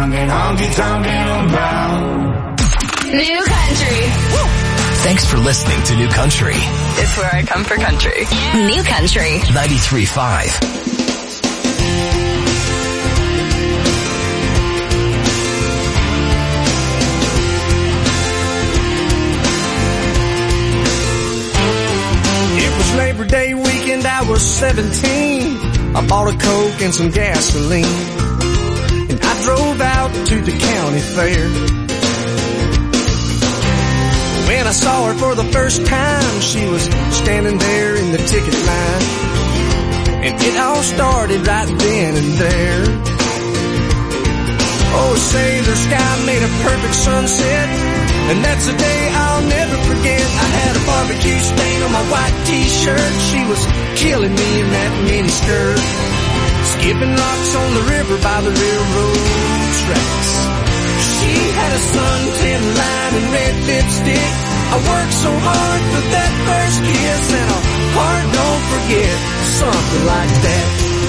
honky-tonkin' around. New Country. Woo. Thanks for listening to New Country. It's where I come for country. New Country 93.5. Labor Day weekend, I was 17. I bought a Coke and some gasoline, and I drove out to the county fair. When I saw her for the first time, she was standing there in the ticket line, and it all started right then and there. Oh, say the sky made a perfect sunset, and that's a day I'll never forget. I had a barbecue stain on my white t-shirt. She was killing me in that miniskirt, skipping rocks on the river by the railroad tracks. She had a suntan line and red lipstick. I worked so hard for that first kiss, and a heart don't forget, something like that.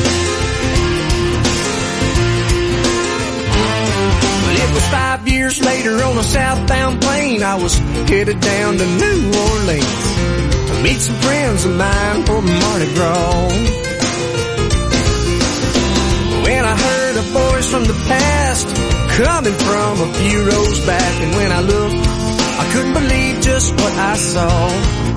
It was 5 years later on a southbound plane. I was headed down to New Orleans to meet some friends of mine for Mardi Gras. When I heard a voice from the past coming from a few rows back, and when I looked, I couldn't believe just what I saw.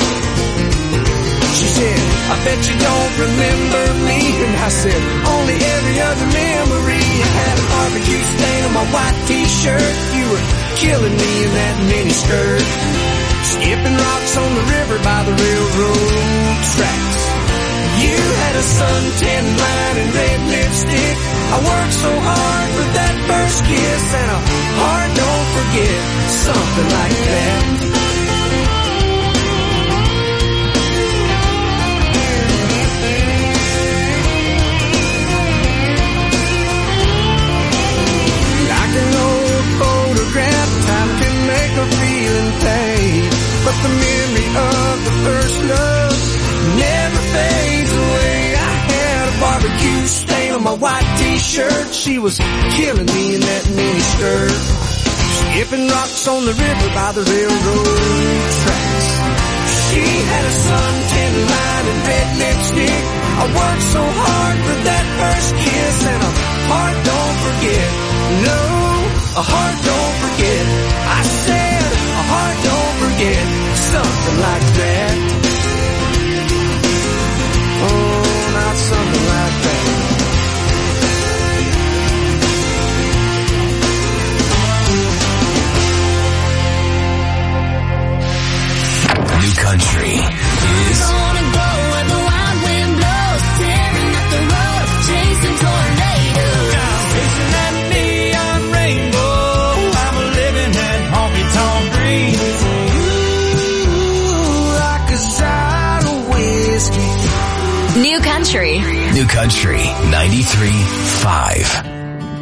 She said, I bet you don't remember me. And I said, only every other memory. I had a barbecue stain on my white t-shirt. You were killing me in that miniskirt, skipping rocks on the river by the railroad tracks. You had a suntan line and red lipstick. I worked so hard for that first kiss, and a heart don't forget, something like that. Time can make a feeling fade, but the memory of the first love never fades away. I had a barbecue stain on my white t-shirt. She was killing me in that miniskirt, skipping rocks on the river by the railroad tracks. She had a suntan line and red lipstick. I worked so hard for that first kiss, and a heart don't forget. No, a heart don't forget. I said, a heart don't forget, something like that. Oh, not something like that. New Country is gonna go where the wild wind blows, tearing up the road, chasing tornadoes. Chasing that neon rainbow, I'm a living that honky-tonk dream. Ooh, like a shot of whiskey. New Country. New Country 93.5.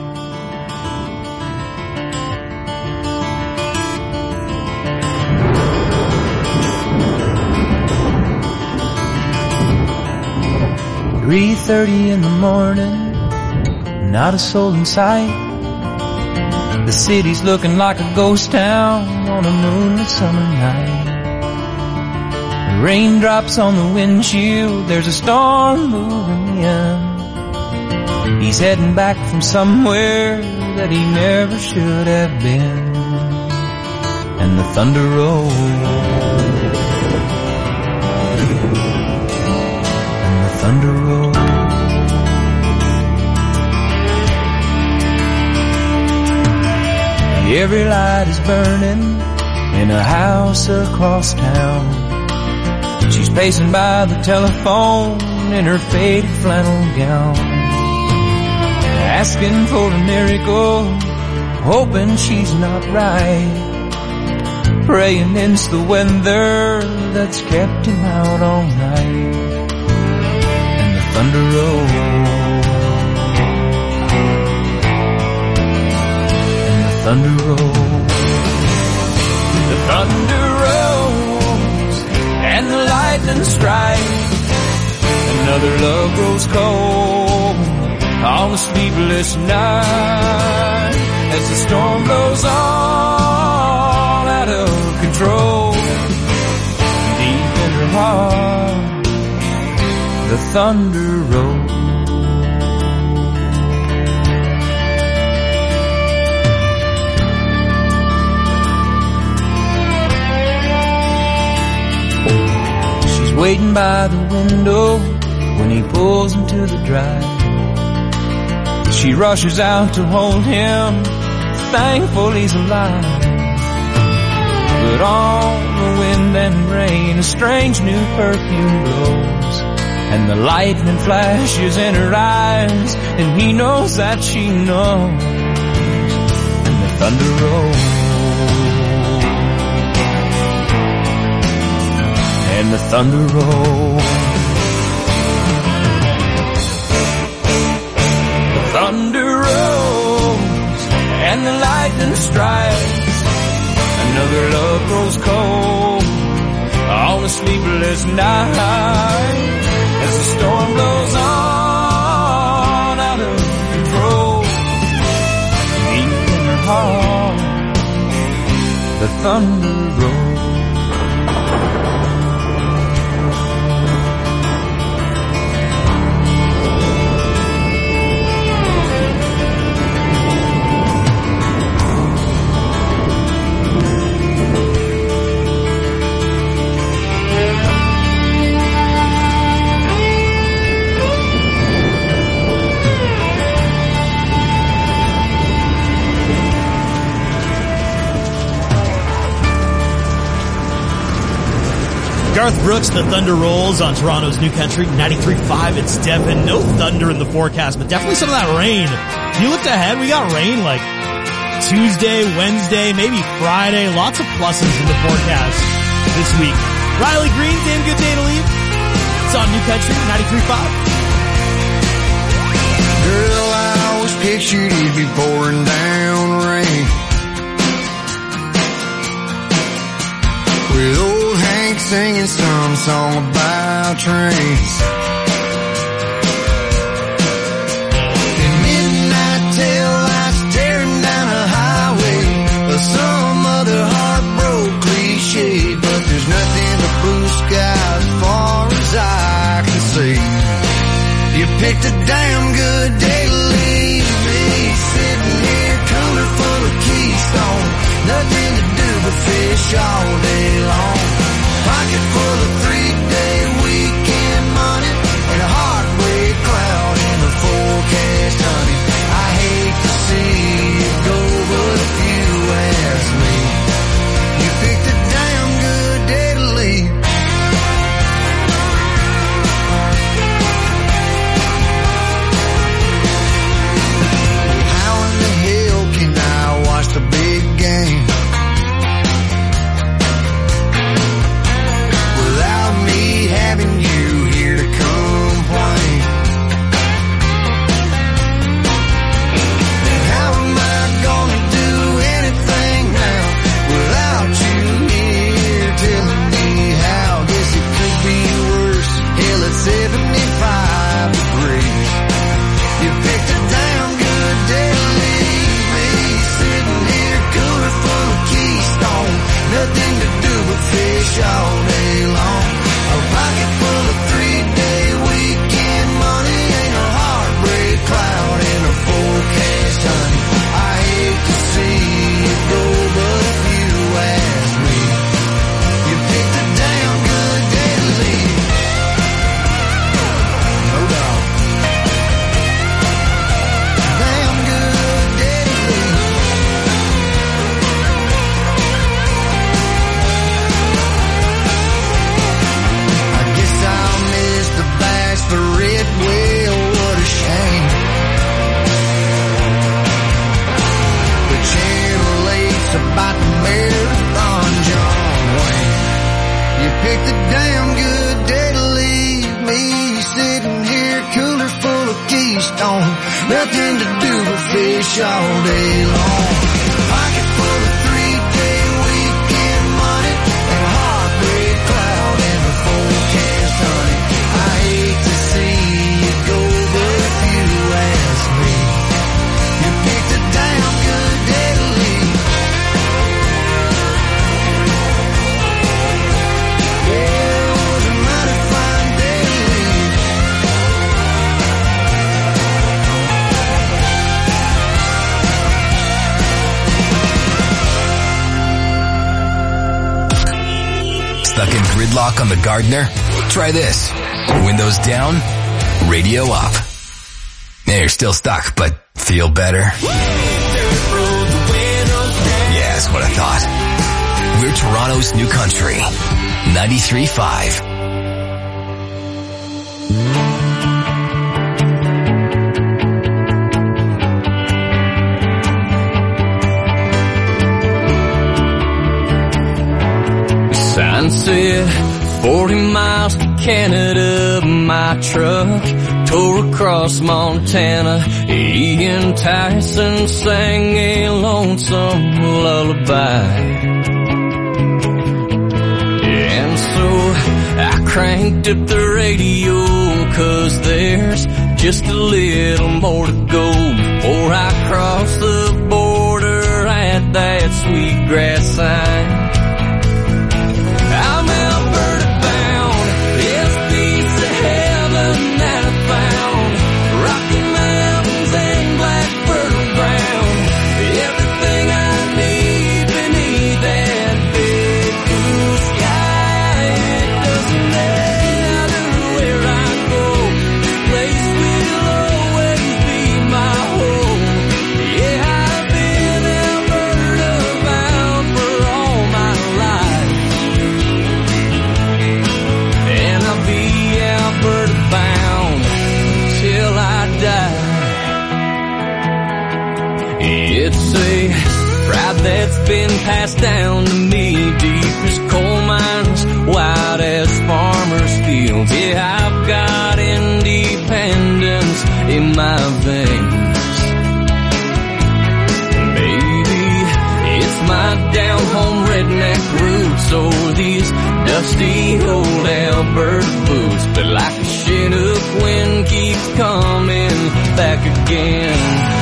3:30 in the morning, not a soul in sight. The city's looking like a ghost town on a moonlit summer night. Raindrops on the windshield, there's a storm moving in. He's heading back from somewhere that he never should have been. And the thunder rolls, and the thunder rolls. Every light is burning in a house across town. She's pacing by the telephone in her faded flannel gown, asking for a miracle, hoping she's not right, praying it's the weather that's kept him out all night. And the thunder rolls, and the thunder rolls, the thunder rolls, and the lightning strikes. Another love grows cold on a sleepless night. as the storm blows all out of control. Deep in her heart, the thunder rolls. She's waiting by the window when he pulls into the drive. She rushes out to hold him, thankful he's alive. But on the wind and rain, a strange new perfume blows, and the lightning flashes in her eyes, and he knows that she knows, and the thunder rolls, and the thunder rolls. Thunder rolls and the lightning strikes. Another love grows cold on a sleepless night as the storm blows on out of control. Deep in her heart, the thunder rolls. Garth Brooks, The Thunder Rolls on Toronto's New Country 93.5. It's Devin. No thunder in the forecast, but definitely some of that rain. You looked ahead, we got rain like Tuesday, Wednesday, maybe Friday. Lots of pluses in the forecast this week. Riley Green, damn good day to leave. It's on New Country 93.5. Girl, I always pictured you'd be pouring down rain with old Hank singing some song about trains. And midnight tail lights tearing down a highway, or some other heartbroken cliche. But there's nothing but blue sky as far as I can see. You picked a damn good day to leave me, sitting here cooler full of Keystone. Nothing to do but fish all day long. Pocket full of 3-day weekend money and a heartbreak cloud in the forecast, honey. I hate to see you go, but if you ask me, you picked a damn good day to leave. How in the hell can I watch the big game having you here to complain? And how am I gonna do anything now without you here telling me how? Guess it could be worse. Hell, it's 75 degrees. You picked a damn good day to leave me, sitting here cooler full of Keystone. Nothing to do but fish all day long. A pocket full of 3-day weekend money ain't a heartbreak cloud in a forecast, honey. I hate to see you go, but if you ask me, you picked a damn good day to leave. No doubt. Damn good day to leave. I'll miss the bachelorette, well, what a shame. The Channel 8's about the marathon, John Wayne. You picked a damn good day to leave me, sitting here cooler full of Keystone. Nothing to do but fish all day long. Pocket full of 3-day weekend money and a heartbreak cloud in the forecast, honey. I hate to see you go, but if you ask me, you picked a damn good Stuck in gridlock on the Gardner? Try this. Windows down, radio up. Yeah, you're still stuck, but feel better? Yeah, that's what I thought. We're Toronto's New Country. 93.5. Sign said 40 miles to Canada, my truck tore across Montana. Ian Tyson sang a lonesome lullaby. And so I cranked up the radio, 'cause there's just a little more to go before I cross the border at that Sweetgrass sign. I'm Alberta bound, this piece of heaven that I found. Rocky Mountains and black fertile ground, everything I need beneath that big blue sky. It doesn't matter where I go, this place will always be my home. Yeah, I've been Alberta bound for all my life, and I'll be Alberta bound till I die. It's a pride that's been passed down to me, deep as coal mines, wide as farmers' fields. Yeah, I've got independence in my veins. Maybe it's my down-home redneck roots, so these dusty old Alberta boots, but like a Chinook wind keeps coming back again.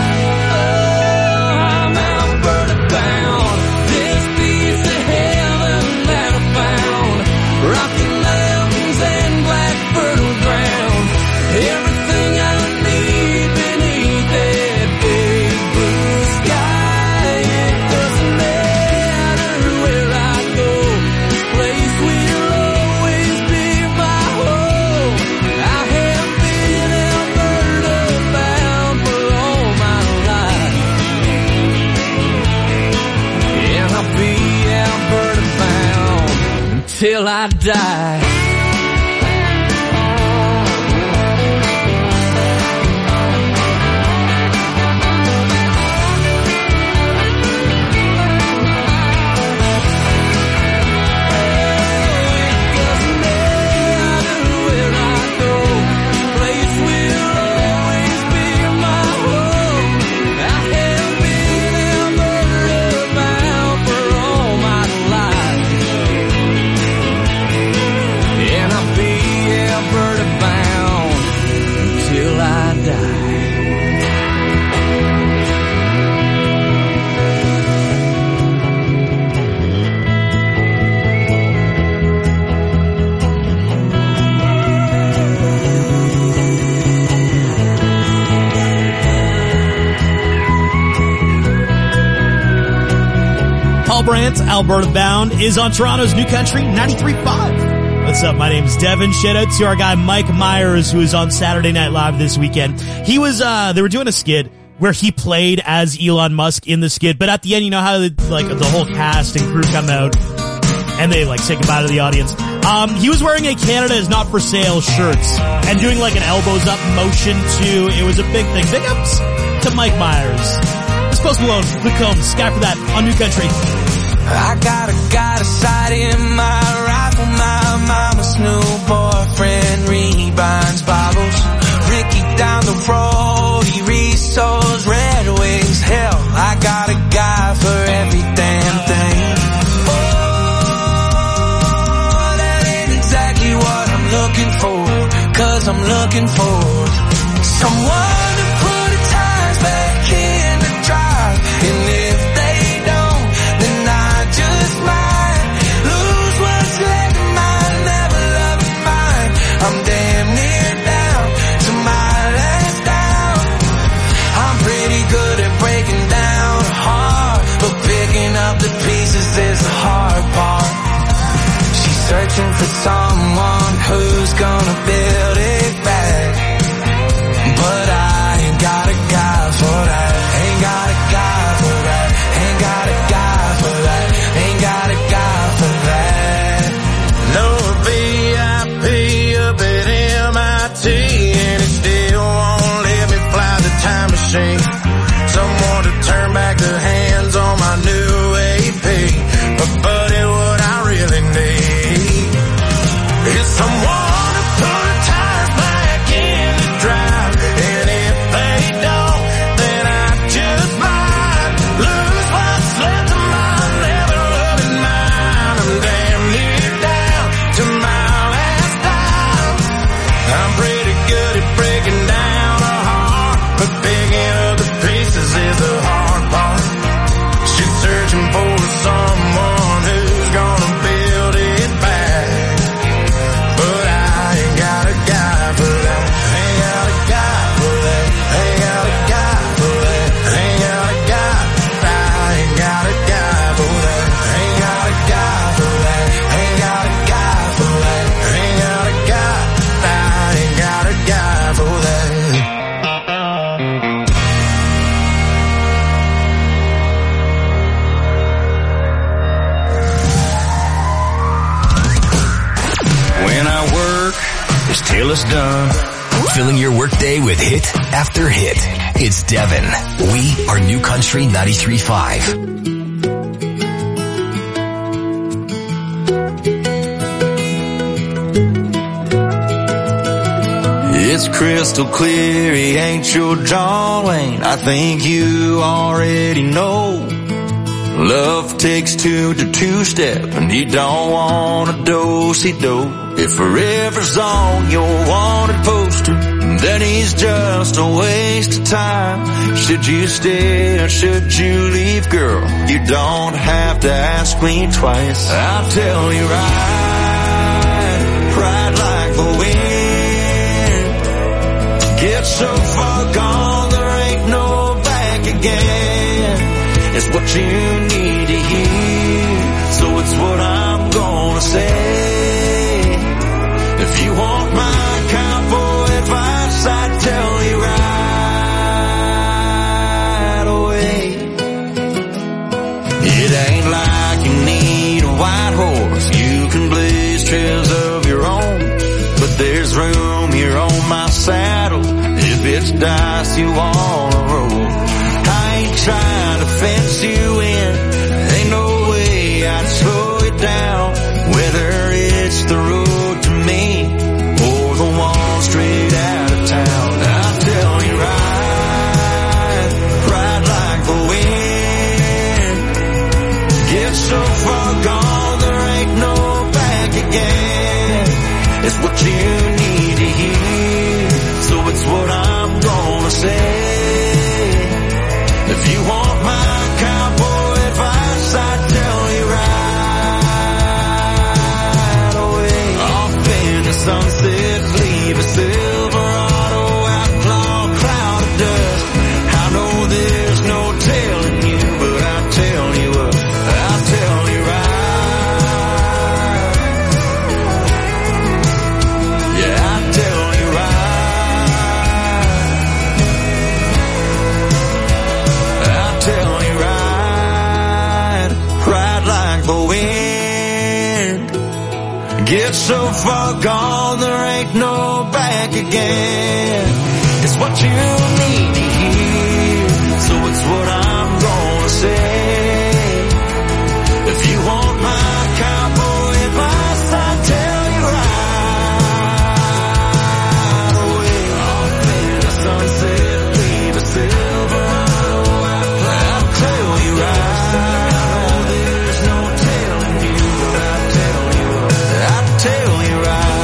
Oh, I'm Alberta bound, this piece of heaven that I found. Rocky Mountains and black fertile ground, everything I need beneath that big blue sky. It doesn't matter where I go, this place will always be my home. I have been Alberta bound for all my life, and I'll be Alberta bound until I die. Paul Brandt, Alberta Bound, is on Toronto's New Country 93.5. What's up? My name's Devin. Shout out to our guy Mike Myers, who was on Saturday Night Live this weekend. He was, they were doing a skit where he played as Elon Musk in the skit, but at the end, you know how like the whole cast and crew come out and they like say goodbye to the audience. He was wearing a Canada is not for sale shirts and doing like an elbows up motion too. It was a big thing. Big ups to Mike Myers. Post Malone, Luke Combs, Sky for that on New Country. I got a sight in my rifle, my mama's new boyfriend rebinds bottles. Ricky down the road, he resells Red Wings. Hell, I got a guy for every damn thing. Oh, that ain't exactly what I'm looking for, 'cause I'm looking for someone to put the tires back in the drive. And if they don't, then I just might lose what's left of mine, never loving mine. I'm damn near down to my last down. I'm pretty good at breaking down a heart, but picking up the pieces is the hard part. She's searching turn back the hands on my new AP. But buddy, what I really need is someone to put the tires back in the drive. And if they don't, then I just might lose what's left of my never-loving mind. I'm damn near down to my last dime. I'm pretty good at breaking down a heart, but picking up the pieces is the hard part. She's searching for someone who's gonna build it back, but I ain't got a guy for that. Ain't got a guy for that. Ain't got a guy for that. Ain't got a guy. I ain't got a guy for that. Ain't got a guy for that. Ain't got a guy for that. Ain't got a guy. I ain't got a guy for that. When I work, it's till it's done. Filling your workday with hit after hit. It's Devin. We are New Country 93.5. It's crystal clear, he ain't your John Wayne. I think you already know. Love takes two to two-step, and you don't want a do-si-do. If forever's on your wanted poster, then he's just a waste of time. Should you stay or should you leave, girl? You don't have to ask me twice. I'll tell you right like the wind. Get so far gone, there ain't no back again. It's what you need to hear, so it's what I'm gonna say. If you want my cowboy advice, I'd tell you right away. It ain't like you need a white horse, you can blaze trails of your own. But there's room here on my saddle, if it's dice you wanna roll. I ain't trying to fence you in, ain't no way I'd slow it down. Whether it's the road to me or the one straight out of town, I'll tell you right like the wind. Get so far gone, there ain't no back again. It's what you need to hear, so it's what I'm gonna say. If you want my cowboy advice, I'd tell you right away. Off in the sunset, leave a Silverado outlaw cloud of dust. I know there's no telling you, but I'll tell you what, I'll tell you right. Yeah, I'll tell you right. Tell you right like the wind. Get so far gone, there ain't no back again. It's what you need to hear, so it's what I'm gonna say. If you want my cowboy advice, I'll tell you right away. Off in the sunset, leave a Silverado. I'll tell you right. There's no telling you, but I'll tell you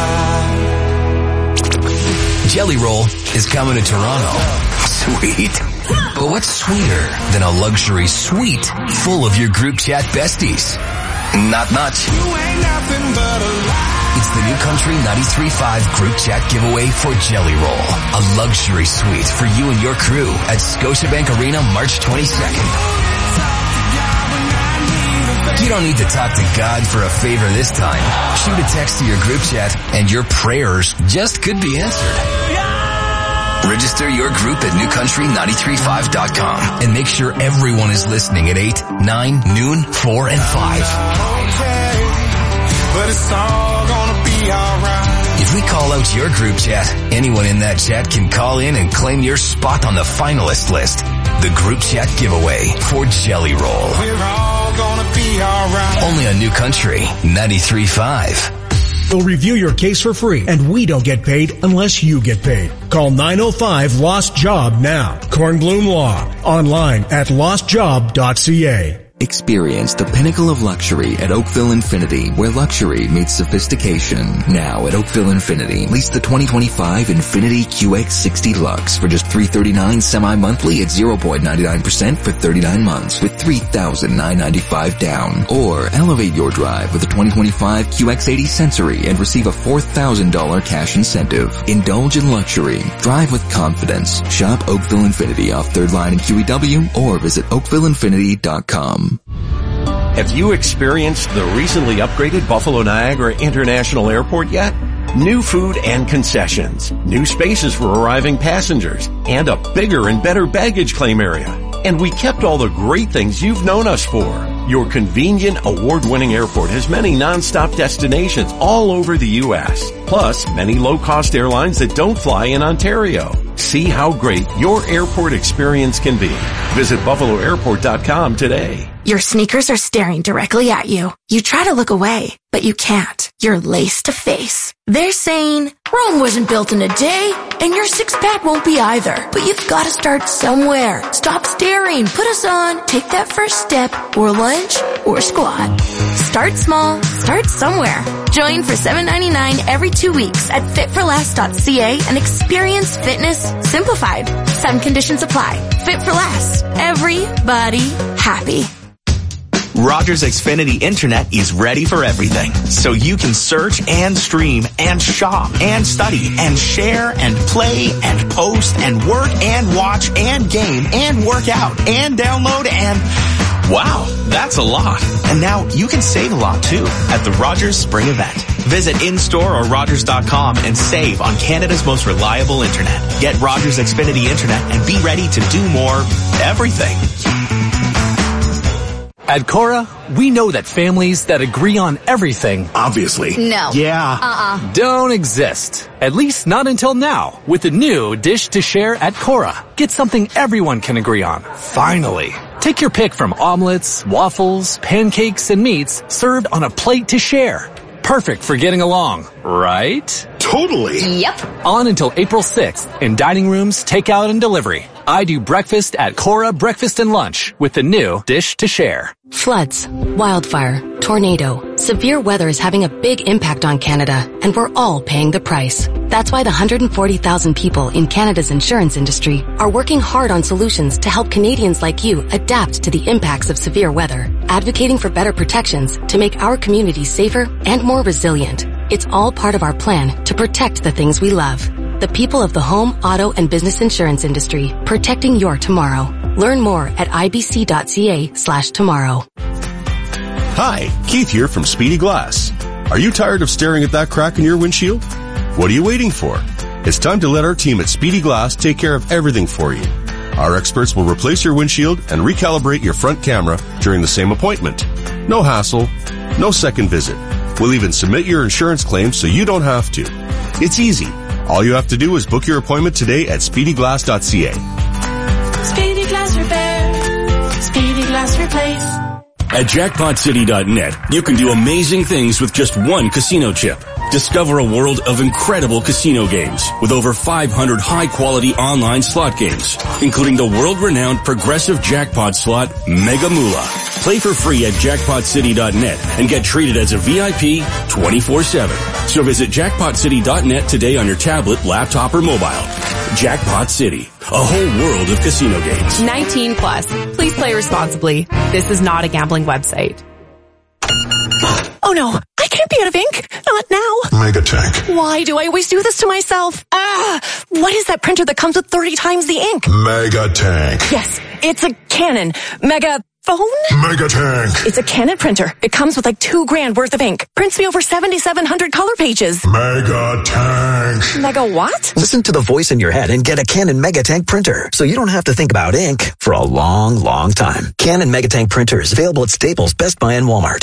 right. Jelly Roll is coming to Toronto. Sweet. But what's sweeter than a luxury suite full of your group chat besties? Not much. You ain't nothing but a lie. It's the New Country 93.5 group chat giveaway for Jelly Roll. A luxury suite for you and your crew at Scotiabank Arena March 22nd. You don't need to talk to God for a favor this time. Shoot a text to your group chat and your prayers just could be answered. Register your group at newcountry935.com and make sure everyone is listening at 8, 9, noon, 4, and 5. Okay, but it's all gonna be alright. If we call out your group chat, anyone in that chat can call in and claim your spot on the finalist list. the group chat giveaway for Jelly Roll. We're all gonna be alright. Only on New Country 93.5. We'll review your case for free, and we don't get paid unless you get paid. Call 905-LOST-JOB now. Kornblum Law. Online at lostjob.ca. Experience the pinnacle of luxury at Oakville Infinity, where luxury meets sophistication. Now at Oakville Infinity, lease the 2025 Infiniti QX60 Lux for just $339 semi-monthly at 0.99% for 39 months with $3,995 down. Or elevate your drive with the 2025 QX80 Sensory and receive a $4,000 cash incentive. Indulge in luxury. Drive with confidence. Shop Oakville Infinity off 3rd Line in QEW or visit oakvilleinfinity.com. Have you experienced the recently upgraded Buffalo Niagara International Airport yet? New food and concessions, new spaces for arriving passengers, and a bigger and better baggage claim area. And we kept all the great things you've known us for. Your convenient, award-winning airport has many non-stop destinations all over the U.S., plus many low-cost airlines that don't fly in Ontario. See how great your airport experience can be. Visit buffaloairport.com today. Your sneakers are staring directly at you. You try to look away, but you can't. You're lace to face. They're saying, Rome wasn't built in a day, and your six-pack won't be either. But you've got to start somewhere. Stop staring. Put us on. Take that first step, or lunge, or squat. Start small. Start somewhere. Join for $7.99 every 2 weeks at fitforless.ca and experience fitness simplified. Some conditions apply. Fit for Less. Everybody happy. Rogers Xfinity Internet is ready for everything. So you can search and stream and shop and study and share and play and post and work and watch and game and work out and download and... Wow, that's a lot. And now you can save a lot too at the Rogers Spring Event. Visit in-store or Rogers.com and save on Canada's most reliable internet. Get Rogers Xfinity Internet and be ready to do more everything. At Cora, we know that families that agree on everything, obviously, No. yeah, don't exist. At least not until now, with the new Dish to Share at Cora. Get something everyone can agree on. Finally. Take your pick from omelets, waffles, pancakes, and meats served on a plate to share. Perfect for getting along, right? Totally. Yep. On until April 6th in dining rooms, takeout, and delivery. I do breakfast at Cora Breakfast and Lunch with the new Dish to Share. Floods, wildfire, tornado, severe weather is having a big impact on Canada, and we're all paying the price. That's why the 140,000 people in Canada's insurance industry are working hard on solutions to help Canadians like you adapt to the impacts of severe weather, advocating for better protections to make our communities safer and more resilient. It's all part of our plan to protect the things we love. The people of the home, auto, and business insurance industry, protecting your tomorrow. Learn more at ibc.ca/tomorrow. Hi, Keith here from Speedy Glass. Are you tired of staring at that crack in your windshield? What are you waiting for? It's time to let our team at Speedy Glass take care of everything for you. Our experts will replace your windshield and recalibrate your front camera during the same appointment. No hassle, no second visit. We'll even submit your insurance claim so you don't have to. It's easy. All you have to do is book your appointment today at speedyglass.ca. Speedy Glass Repair. Speedy Glass Replace. At jackpotcity.net, you can do amazing things with just one casino chip. Discover a world of incredible casino games with over 500 high-quality online slot games, including the world-renowned progressive jackpot slot Mega Moolah. Play for free at jackpotcity.net and get treated as a VIP 24/7. So visit jackpotcity.net today on your tablet, laptop, or mobile. Jackpot City, a whole world of casino games. 19 plus. Please play responsibly. This is not a gambling website. Oh no, I can't be out of ink. Not now. Megatank. Why do I always do this to myself? What is that printer that comes with 30 times the ink? Megatank. Yes, it's a Canon Megaphone? Megatank. It's a Canon printer. It comes with like $2,000 worth of ink. Prints me over 7,700 color pages. Megatank. Mega what? Listen to the voice in your head and get a Canon Megatank printer so you don't have to think about ink for a long, long time. Canon Megatank printers available at Staples, Best Buy, and Walmart.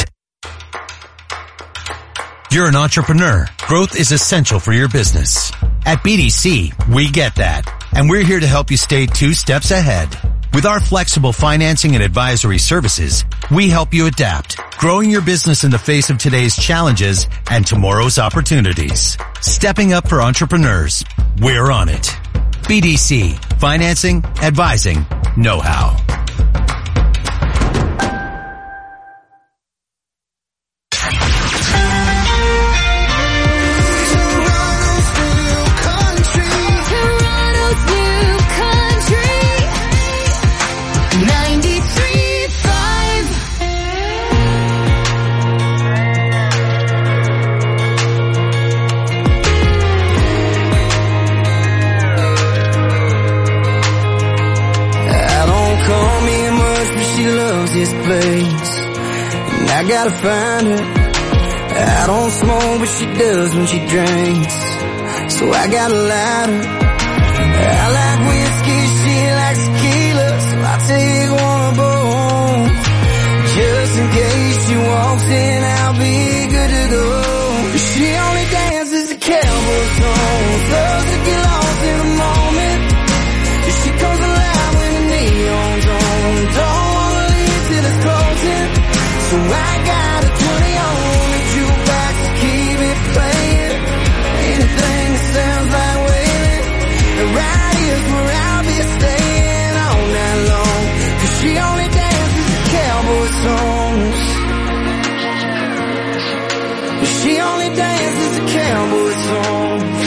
You're an entrepreneur. Growth is essential for your business. At BDC, we get that. And we're here to help you stay 2 steps ahead. With our flexible financing and advisory services, we help you adapt, growing your business in the face of today's challenges and tomorrow's opportunities. Stepping up for entrepreneurs. We're on it. BDC. Financing, advising, know-how. this place, and I gotta find her. I don't smoke, but she does when she drinks, so I got a lighter. I like whiskey, she likes tequila, so I take one of both. Just in case she walks in, I'll be good to go. She only dances to cowboy songs, loves to get lost in the moment. She comes alive when the neon's on, don't wanna leave till it's closing. So I got a 20 on the jukebox to keep it playing. Anything that sounds like wailing, right here's where I'll be staying all night long. 'Cause she only dances to cowboy songs. She only dances to cowboy songs.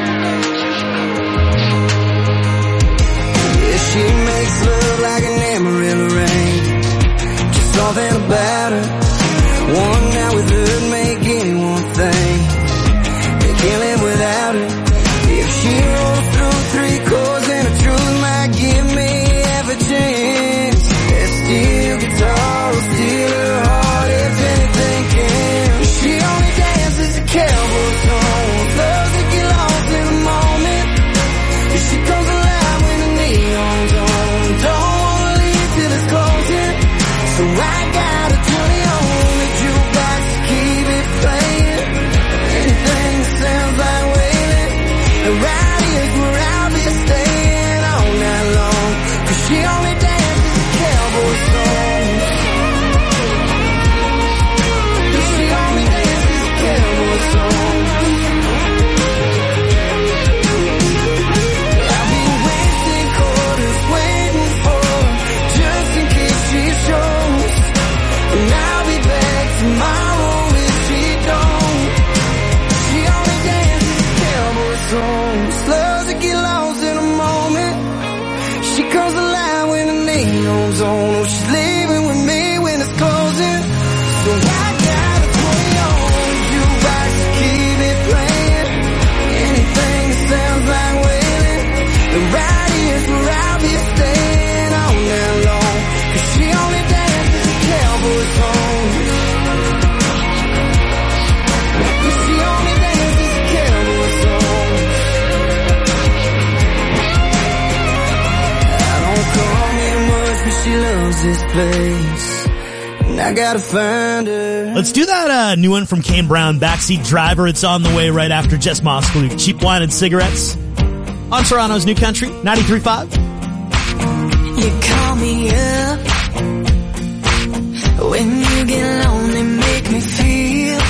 Yeah, she makes love like an Amarillo rain. Just something about her. One night with her make anyone think they can't live without her. If she rolls through 3 chords and the truth might give me half a chance. That steel guitar will steal her heart if anything can. She only dances to cowboy songs, loves to get lost in the moment. She comes alive when the neon's on, don't wanna leave till it's closing. So I got a 20 on the jukebox to keep it playing. Anything that sounds like wailing, and right here's where I'll be staying all night long. 'Cause she only dances to cowboy songs. She only dances to cowboy songs. I'll be wasting quarters waiting for her, just in case she shows. And I'll be back tomorrow if she don't. She only dances to cowboy songs, loves to get lost in a moment. She comes alive when the neon's on. Oh, she's leaving with me when it's closing. So I got a 20 on the jukebox to keep it playing. Anything that sounds like wailing, and right here's where I'll be staying all night long. 'Cause she only dances to cowboy songs. She only dances to cowboy songs. I don't call me much, but she loves this place, and I gotta find her. Let's do that new one from Kane Brown, Backseat Driver. It's on the way right after Jess Moskowitz, Cheap Wine and Cigarettes. On Toronto's New Country, 93.5. You call me up when you get lonely, make me feel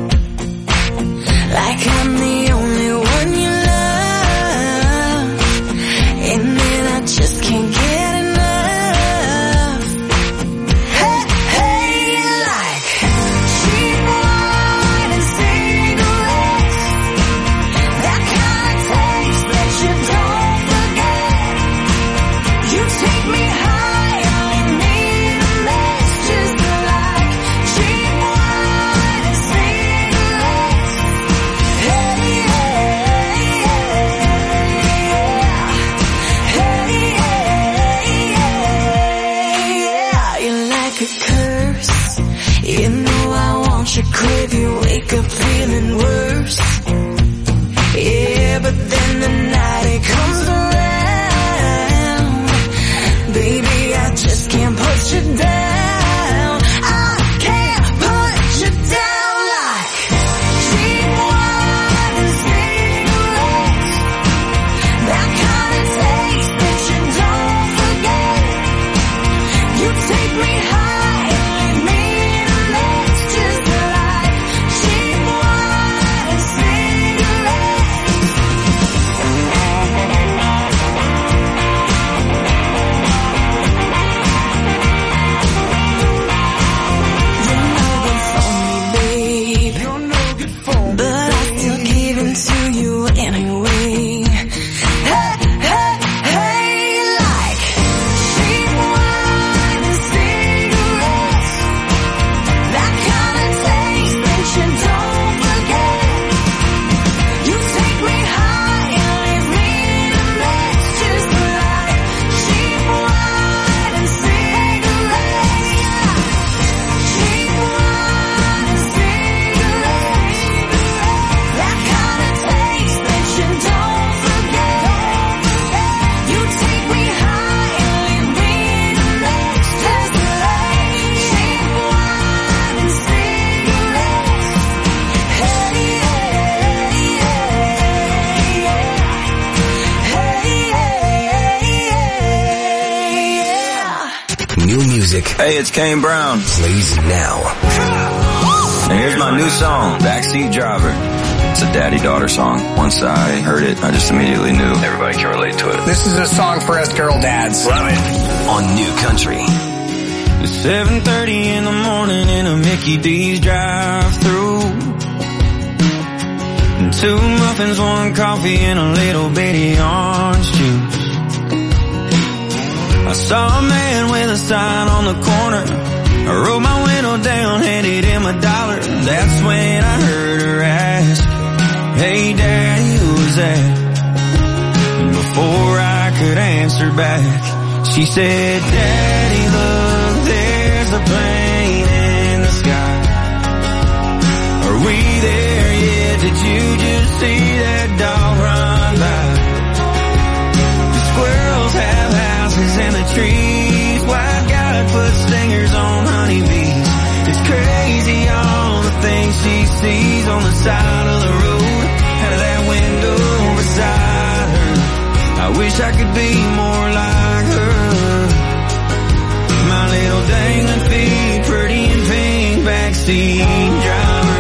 like I'm the only one you love, and then I just can't get enough. Hey, hey, you like cheap wine and cigarettes, that kind of taste that you don't forget. You take me higher and music. Hey, it's Kane Brown. Plays now. And here's my new song, Backseat Driver. It's a daddy-daughter song. Once I heard it, I just immediately knew everybody can relate to it. This is a song for us girl dads. Love it. On New Country. It's 7:30 in the morning in a Mickey D's drive-thru. And 2 muffins, 1 coffee, and a little bitty orange juice. I saw a man with a sign on the corner. I rolled my window down, handed him $1. That's when I heard her ask, "Hey Daddy, who's that?" And before I could answer back, she said, "Daddy, look, there's a plane in the sky. Are we there yet? Did you just see that dog run by? The squirrels have houses in the trees. Why God put stingers on honeybees? It's crazy all the things she sees on the side of the road, out of that window beside her. I wish I could be more like her. My little dangling feet, pretty and pink, backseat driver."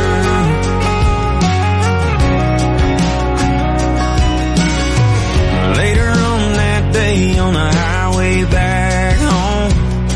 Later on that day on the highway back home,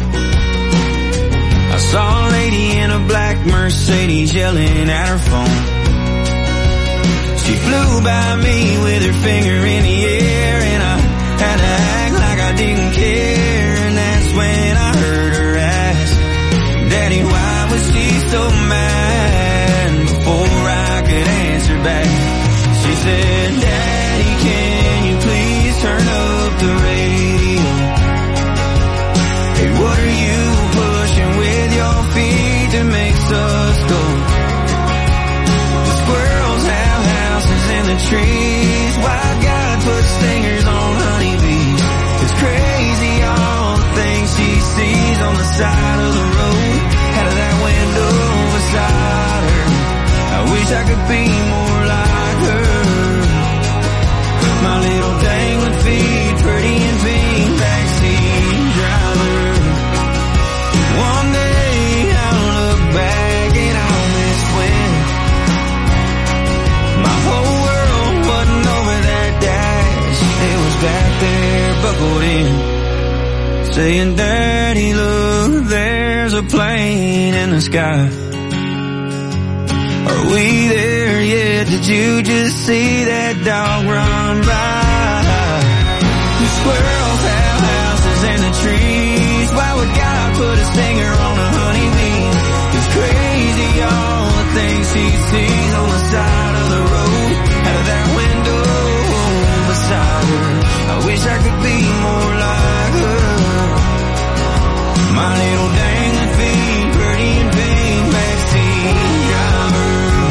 I saw a lady in a black Mercedes yelling at her phone. She flew by me with her finger in the air, and I had to act like I didn't care. And that's when I heard her ask, "Daddy, why was she so mad?" And before I could answer back, she said, "Daddy, can you please turn up the radio? Hey, what are you pushing with your feet that makes us go? The squirrels have houses in the trees. Why God put stingers on honeybees? It's crazy all the things she sees on the side of the road, out of that window beside her. I wish I could be more like her. My little dangling feet, pretty and pink, backseat driver. One day I'll look back and I'll miss when my whole world wasn't over that dash. It was back there buckled in, saying, "Daddy, look, there's a plane in the sky. Are we there yet? Did you just see that dog run by? The squirrels have houses in the trees. Why would God put a stinger on a honeybee? It's crazy all the things she sees on the side of the road, out of that window beside her. I wish I could be more like her. My little dangling feet, pretty and pink, backseat driver."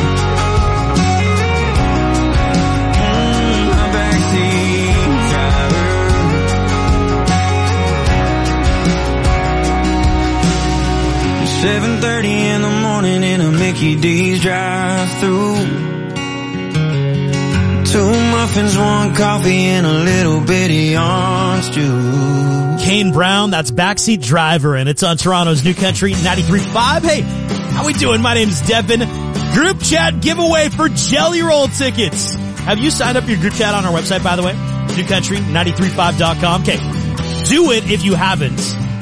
My backseat driver. 7:30 in the morning in a Mickey D's drive-thru. 2 muffins, 1 coffee, and a little bitty orange juice. Kane Brown, that's Backseat Driver, and it's on Toronto's New Country 93.5. Hey, how we doing? My name's Devin. Group chat giveaway for Jelly Roll tickets. Have you signed up your group chat on our website, by the way? NewCountry935.com. Okay, do it if you haven't.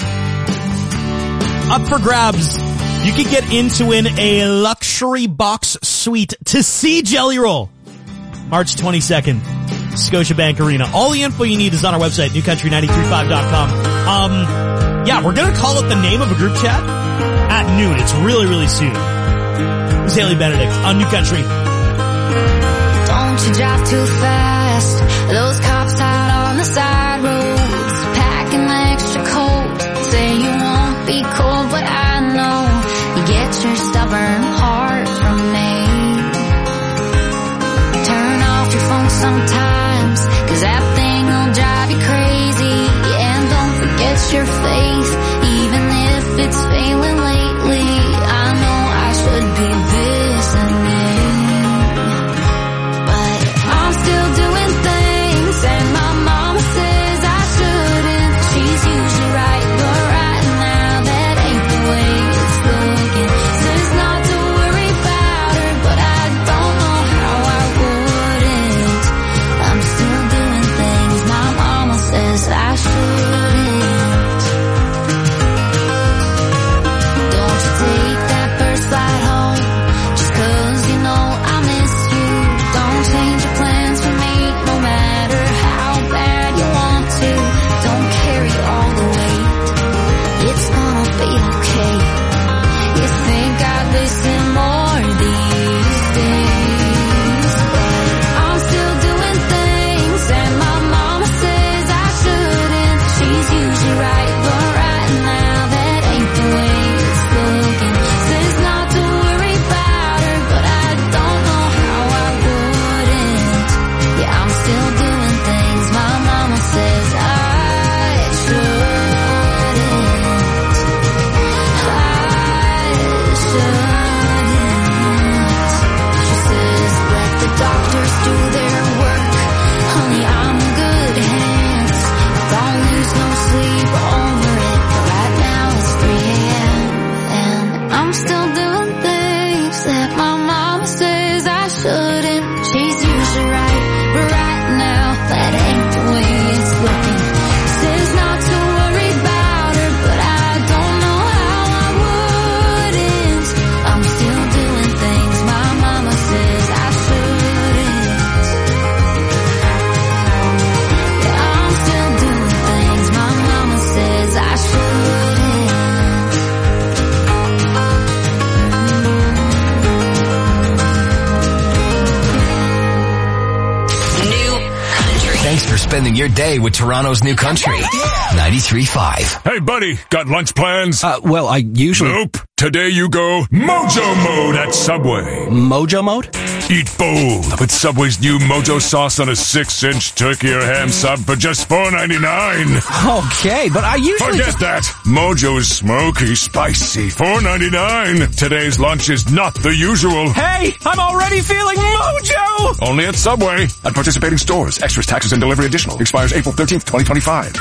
Up for grabs. You can get into a luxury box suite to see Jelly Roll. March 22nd, Scotiabank Arena. All the info you need is on our website, NewCountry935.com. Yeah, we're gonna call it the name of a group chat at noon. It's really, really soon. It's Haley Benedict on New Country. Don't you drive too fast. Those cops out on the side roads, packing the extra coat. Say you won't be cold, but I know you get your stubborn heart from me. Turn off your phone sometimes, 'cause that thing will drive you crazy. Yeah, and don't forget your faith, even if it's failing lately. I know I should be listening, but I'm still doing things, and my mama says I shouldn't. She's usually right, but right now spending your day with Toronto's New Country. 93.5. Hey, buddy, got lunch plans? Well, I usually... Nope. Today you go Mojo Mode at Subway. Mojo Mode? Eat bold with Subway's new Mojo sauce on a 6-inch turkey or ham sub for just $4.99. Okay, but I usually... Forget that. Mojo's smoky, spicy, $4.99. Today's lunch is not the usual. Hey, I'm already feeling Mojo! Only at Subway. At participating stores. Extras, taxes, and delivery additional. Expires April 13th, 2025.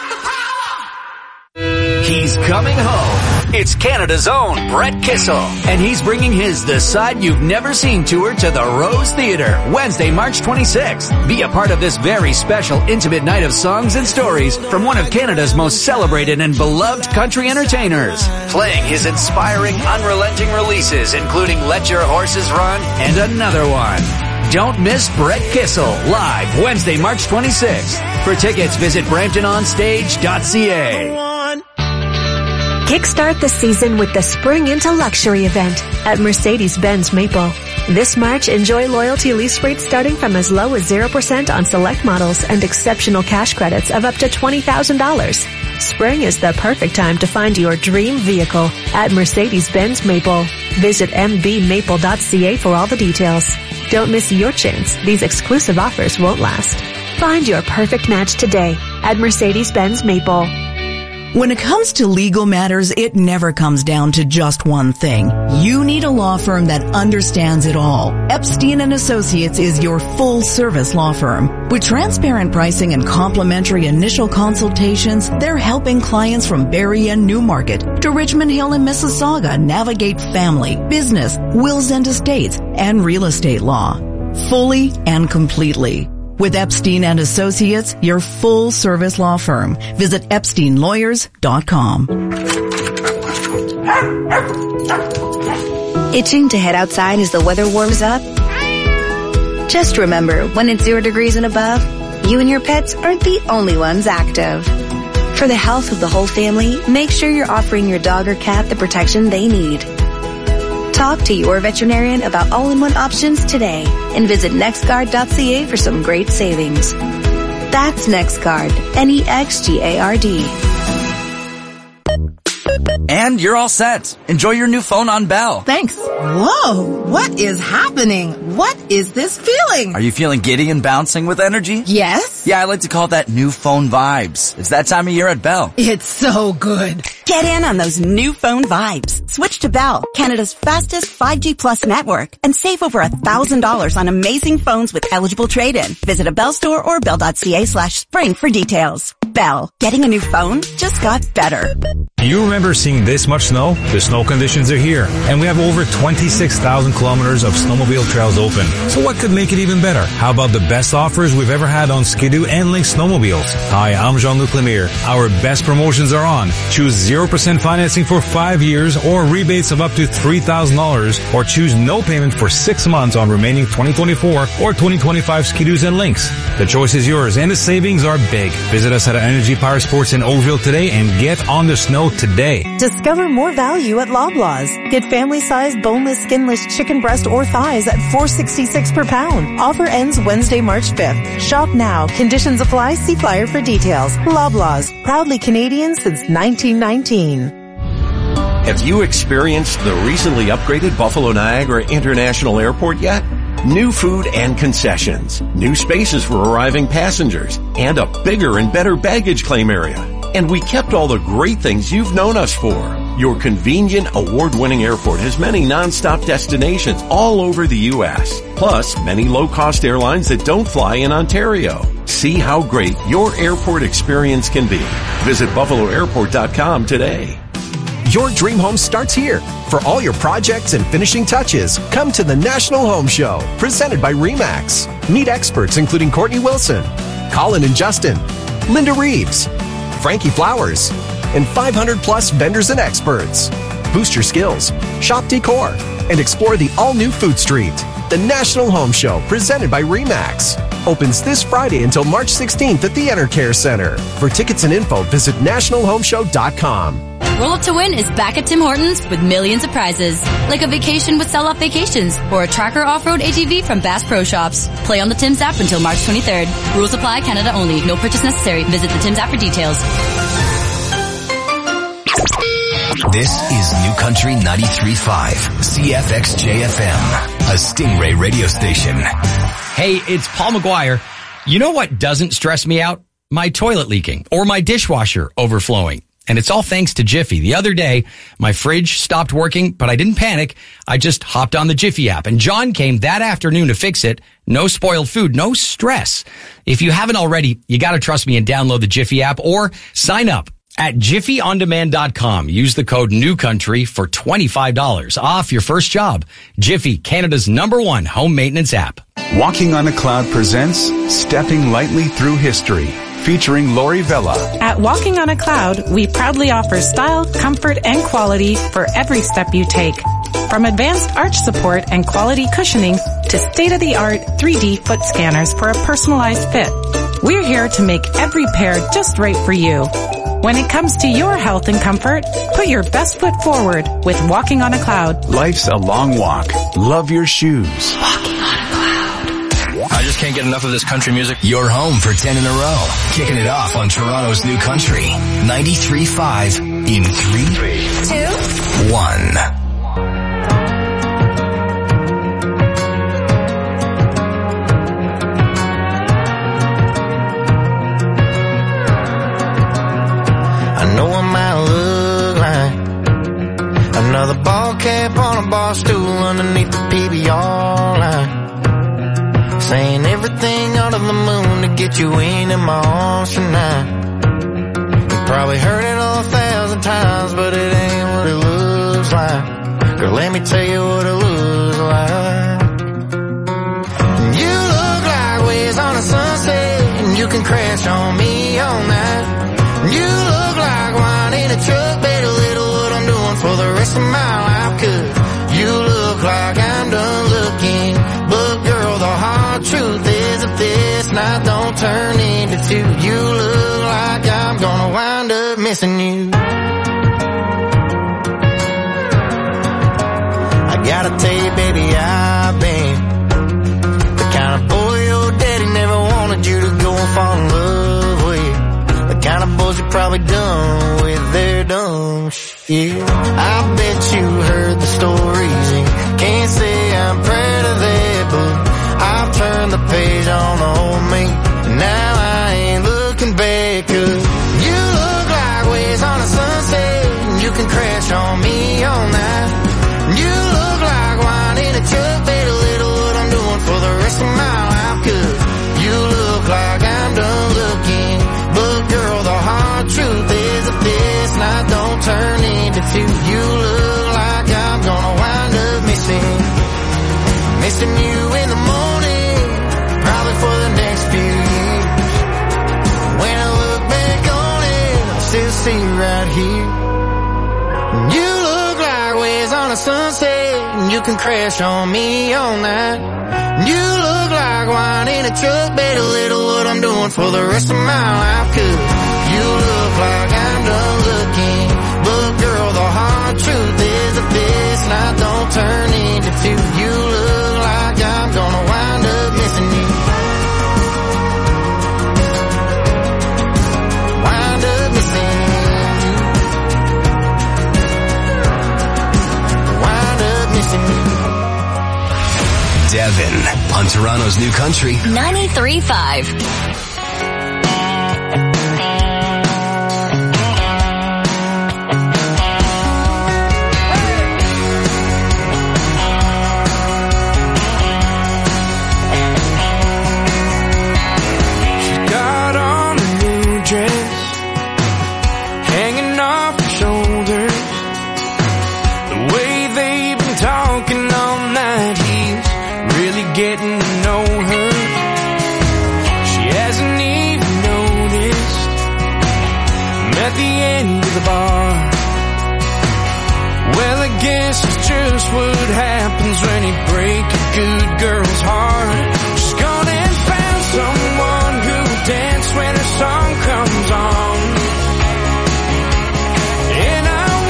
He's coming home. It's Canada's own Brett Kissel, and he's bringing his The Side You've Never Seen tour to the Rose Theatre, Wednesday, March 26th. Be a part of this very special, intimate night of songs and stories from one of Canada's most celebrated and beloved country entertainers, playing his inspiring, unrelenting releases, including Let Your Horses Run and another one. Don't miss Brett Kissel live Wednesday, March 26th. For tickets, visit BramptonOnStage.ca. Kickstart the season with the Spring into Luxury event at Mercedes-Benz Maple. This March, enjoy loyalty lease rates starting from as low as 0% on select models and exceptional cash credits of up to $20,000. Spring is the perfect time to find your dream vehicle at Mercedes-Benz Maple. Visit mbmaple.ca for all the details. Don't miss your chance. These exclusive offers won't last. Find your perfect match today at Mercedes-Benz Maple. When it comes to legal matters, it never comes down to just one thing. You need a law firm that understands it all. Epstein & Associates is your full-service law firm. With transparent pricing and complimentary initial consultations, they're helping clients from Barrie and Newmarket to Richmond Hill and Mississauga navigate family, business, wills and estates, and real estate law. Fully and completely. With Epstein & Associates, your full-service law firm. Visit EpsteinLawyers.com. Itching to head outside as the weather warms up? Just remember, when it's 0 degrees and above, you and your pets aren't the only ones active. For the health of the whole family, make sure you're offering your dog or cat the protection they need. Talk to your veterinarian about all-in-one options today and visit nextguard.ca for some great savings. That's NextGuard, NEXGARD. And you're all set. Enjoy your new phone on Bell. Thanks. Whoa, what is happening? What is this feeling? Are you feeling giddy and bouncing with energy? Yes. Yeah, I like to call that new phone vibes. It's that time of year at Bell. It's so good. Get in on those new phone vibes. Switch to Bell, Canada's fastest 5G Plus network, and save over $1,000 on amazing phones with eligible trade-in. Visit a Bell store or bell.ca/spring for details. Bell, getting a new phone just got better. Do you remember seeing this much snow? The snow conditions are here, and we have over 26,000 kilometers of snowmobile trails open. So what could make it even better? How about the best offers we've ever had on Ski-Doo and Lynx snowmobiles? Hi, I'm Jean-Luc Lemire. Our best promotions are on. Choose 0% financing for 5 years or rebates of up to $3,000, or choose no payment for 6 months on remaining 2024 or 2025 Ski-Doos and Lynx. The choice is yours, and the savings are big. Visit us at Energy Power Sports in Oakville today and get on the snow today. Discover more value at Loblaws. Get family-sized boneless, skinless chicken breast or thighs at $4.66 per pound. Offer ends Wednesday, March 5th. Shop now. Conditions apply. See flyer for details. Loblaws. Proudly Canadian since 1919. Have you experienced the recently upgraded Buffalo Niagara International Airport yet? New food and concessions, new spaces for arriving passengers, and a bigger and better baggage claim area. And we kept all the great things you've known us for. Your convenient, award-winning airport has many non-stop destinations all over the U.S., plus many low-cost airlines that don't fly in Ontario. See how great your airport experience can be. Visit BuffaloAirport.com today. Your dream home starts here. For all your projects and finishing touches, come to the National Home Show, presented by RE/MAX. Meet experts including Courtney Wilson, Colin and Justin, Linda Reeves, Frankie Flowers, and 500-plus vendors and experts. Boost your skills, shop decor, and explore the all-new Food Street. The National Home Show, presented by RE/MAX. Opens this Friday until March 16th at the Enercare Center. For tickets and info, visit nationalhomeshow.com. Roll Up to Win is back at Tim Hortons with millions of prizes, like a vacation with Sell Off Vacations or a Tracker Off-Road ATV from Bass Pro Shops. Play on the Tim's app until March 23rd. Rules apply, Canada only. No purchase necessary. Visit the Tim's app for details. This is New Country 93.5, CFXJFM, a Stingray radio station. Hey, it's Paul McGuire. You know what doesn't stress me out? My toilet leaking or my dishwasher overflowing. And it's all thanks to Jiffy. The other day, my fridge stopped working, but I didn't panic. I just hopped on the Jiffy app, and John came that afternoon to fix it. No spoiled food, no stress. If you haven't already, you got to trust me and download the Jiffy app or sign up at jiffyondemand.com. Use the code NEWCOUNTRY for $25 off your first job. Jiffy, Canada's #1 home maintenance app. Walking on a Cloud presents Stepping Lightly Through History, featuring Lori Vella. At Walking on a Cloud, we proudly offer style, comfort, and quality for every step you take. From advanced arch support and quality cushioning to state-of-the-art 3D foot scanners for a personalized fit, we're here to make every pair just right for you. When it comes to your health and comfort, put your best foot forward with Walking on a Cloud. Life's a long walk. Love your shoes. Walking on a Cloud. I just can't get enough of this country music. You're home for 10 in a row. Kicking it off on Toronto's New Country. 93.5 in 3, 2, 1. I know I might look like another ball cap on a bar stool underneath the PBR line, saying everything under the moon to get you into my arms tonight. You probably heard it 1,000 times, but it ain't what it looks like. Girl, let me tell you what it looks like. You look like waves on a sunset, and you can crash on me all night. You look like wine in a truck, better little what I'm doing for the rest of my life, 'cause you look like I'm done looking. But girl, the hard truth is if this night don't turn into two, you look like I'm gonna wind up missing you. I gotta tell you, baby, I've been the kind of boy your daddy never wanted you to go and fall in love with. Kind of boys you probably done with their dumb shit. I bet you heard the stories and can't say I'm proud of that, but I've turned the page on old me. Now I ain't looking back, 'cause you look like waves on a sunset, and you can crash on me all night. You look like wine in a truck, better little what I'm doing for the rest of my life, 'cause you look like I'm done looking. But girl, the hard truth is if this night don't turn into two, you look like I'm gonna wind up missing you in the morning, probably for the next few years. When I look back on it, I still see you right here. You look like waves on a sunset, and you can crash on me all night. You look like wine in a truck, better little what I'm doing for the rest of my life, 'cause you look like I'm done looking. But girl, the hard truth is if this night don't turn into two, you look like I'm gonna wind up missing you. Wind up missing you. Wind up missing you. Devin on Toronto's New Country 93.5. Getting to know her, she hasn't even noticed. I'm at the end of the bar. Well, I guess it's just what happens when you break a good girl's heart. She's gone and found someone who'll dance when her song comes on. And I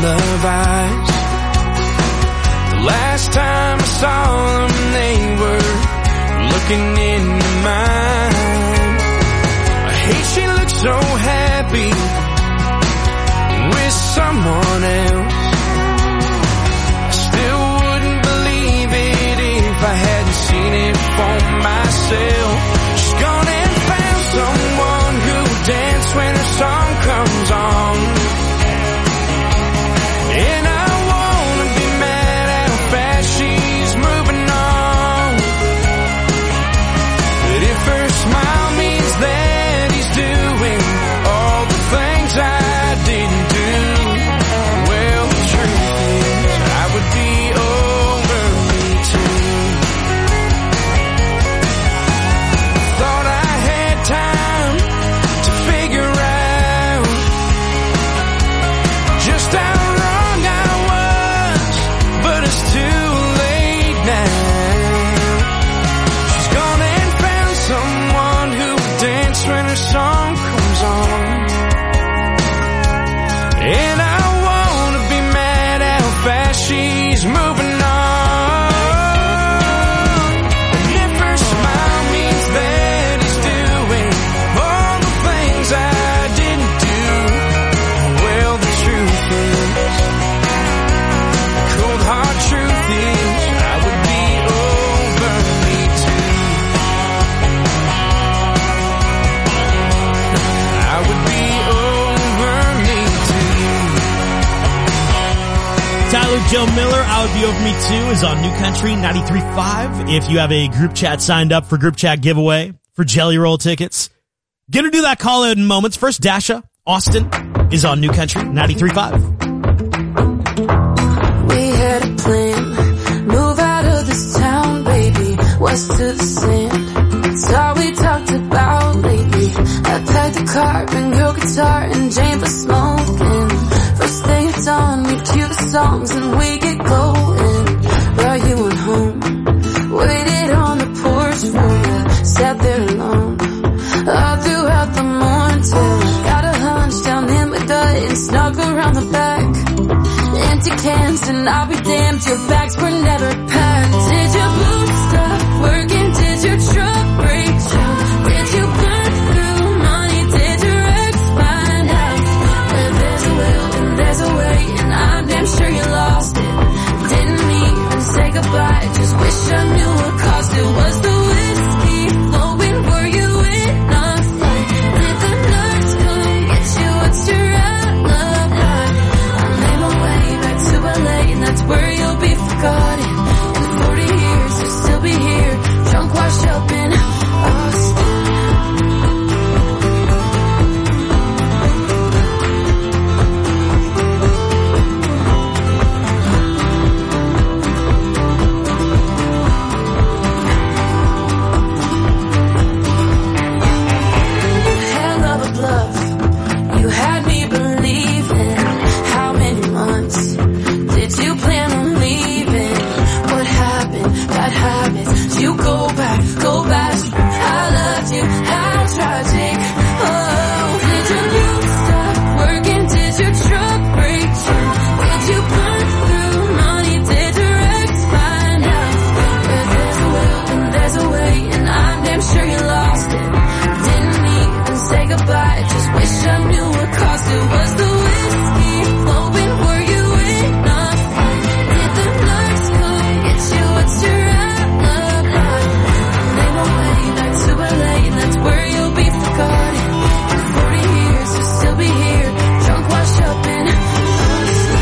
of eyes. The last time I saw them, they were looking into mine. I hate she looks so happy with someone else. I still wouldn't believe it if I hadn't seen it for myself. She's gone and found someone who'll dance when her song comes on. And I wanna be mad at how fast she's moving on. But if her smile means that he's doing all the things I didn't do, well, the truth is I would be over me too. Thought I had time to figure out just how wrong I was, but it's too late now. She's gone and found someone who will dance when her song comes on. And I wanna be mad at how fast she's moving on. And if her smile means that he's doing all the things I didn't do, well, the truth is, cold hard truth is, I would be over me too. I would be over me too. Tyler Joe Miller, I Would Be Over Me Too, is on New Country 93.5. If you have a group chat signed up for group chat giveaway for Jelly Roll tickets, gonna do that call in moments. First, Dasha Austin is on New Country 93.5. We had a plan, move out of this town, baby, west to the sand. It's all we talked about lately. I packed a car, bring your guitar, and Jane for smoking. First thing it's on, we cue the songs and we get going. Brought you on home, waited on the porch for you, sat there alone all throughout the morning till I got a hunch down in my gut and snuck around the back. Empty cans and I'll be damned, your bags were never packed. Did your boots stop working? Did your truck break down? Did you burn through money? Did your ex find out? Well, there's a will and there's a way, and I'm damn sure you lost it. Didn't even say goodbye, just wish I knew what caused it. Was the whiskey flowing? Were you in a fight? Did the nurse come get you? What's your alibi? I made my way back to LA, and that's where you'll be forgotten. In 40 years, you'll still be here, drunk, washed up in Austin. Hell of a bluff, you had me believing. How many months did you plan on leaving? What happened? Bad habits. Did you go back? I loved you. How tragic. Oh, did your boots stop working? Did your truck break down? Did you burn through money? Did your ex find out? Well, there's a will and there's a way, and I'm damn sure you lost it. Didn't even say goodbye, just wish I knew what caused it. Was the whiskey flowing? Were you in a fight? Did the nurse come get you? What's your alibi? I made my way back to LA, and that's where you'll be forgotten. In 40 years, you'll still be here, drunk, washed up in Austin.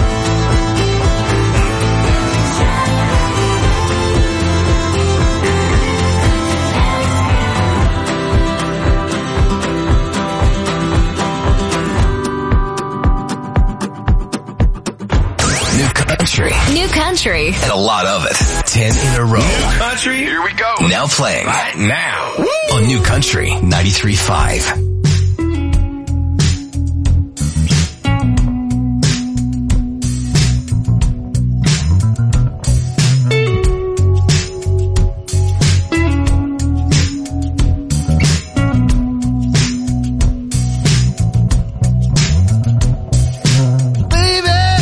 New country. New Country. And a lot of it. 10 in a row. New country, here we go. Now playing. Right now. On New Country 93.5. Baby,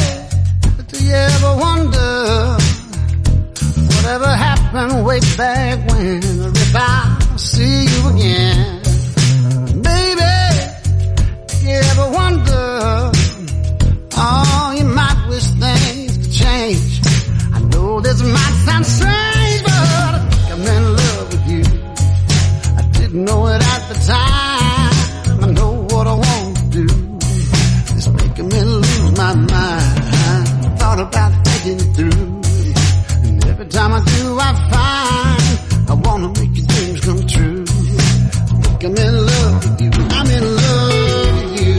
know this might sound strange, but I think I'm in love with you. I didn't know it at the time. I know what I want to do. It's making me lose my mind. I thought about thinking it through. And every time I do, I find I want to make your dreams come true. I think I'm in love with you. I'm in love with you.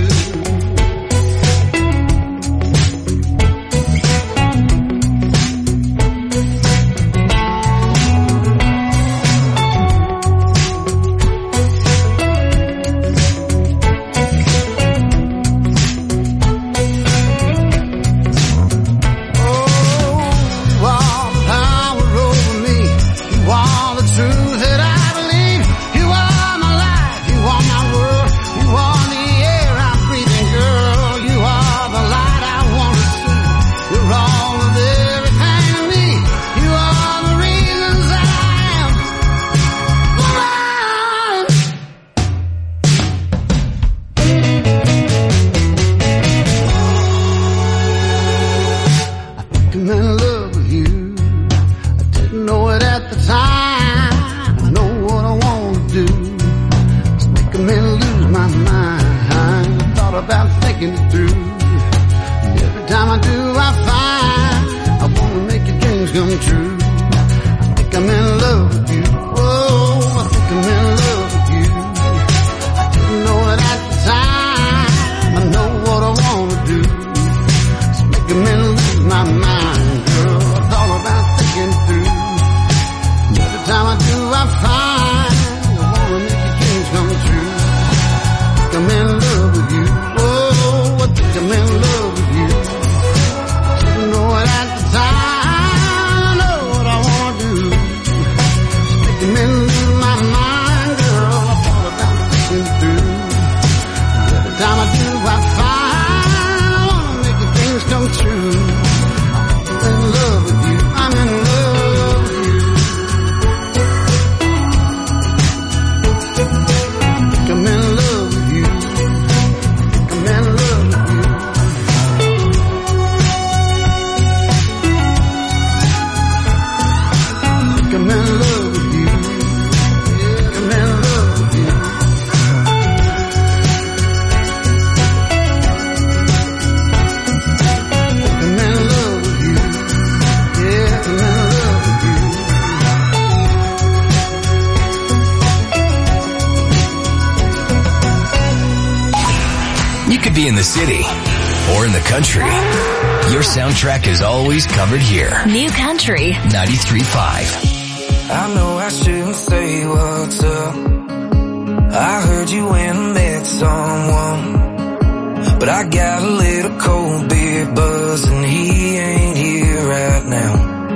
Be in the city or in the country, your soundtrack is always covered here. New Country 93.5. I know I shouldn't say what's up. I heard you when I met someone, but I got a little cold beer buzz and he ain't here right now.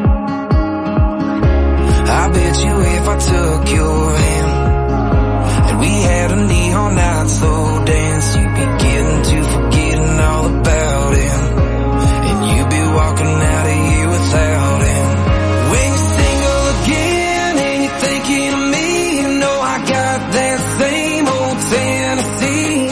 I bet you if I took your hand and we had a neon night slow dance, you'd be getting to forgetting all about him, and you'd be walking out of here without him. When you're single again and you're thinking of me, you know I got that same old Tennessee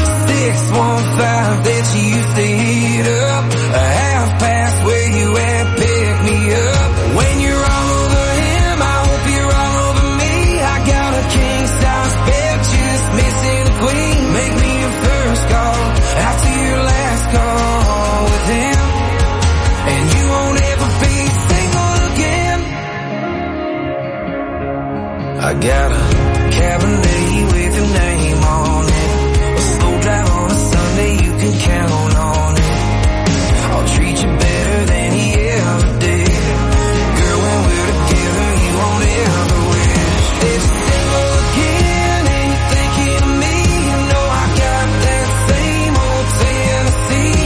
615 that you used to heat up, a half past where you at, pick me up. When you're all over him, I hope you're all over me. I got a king size bed, just missing a queen. Make me your first call after your last call with him, and you won't ever be single again. I got a Cabernet with your name on it, a slow drive on a Sunday, you can count on it. I'll treat you better than he ever did. Girl, when we're together, you won't ever wish. If you're single again and you're thinking of me, you know I got that same old Tennessee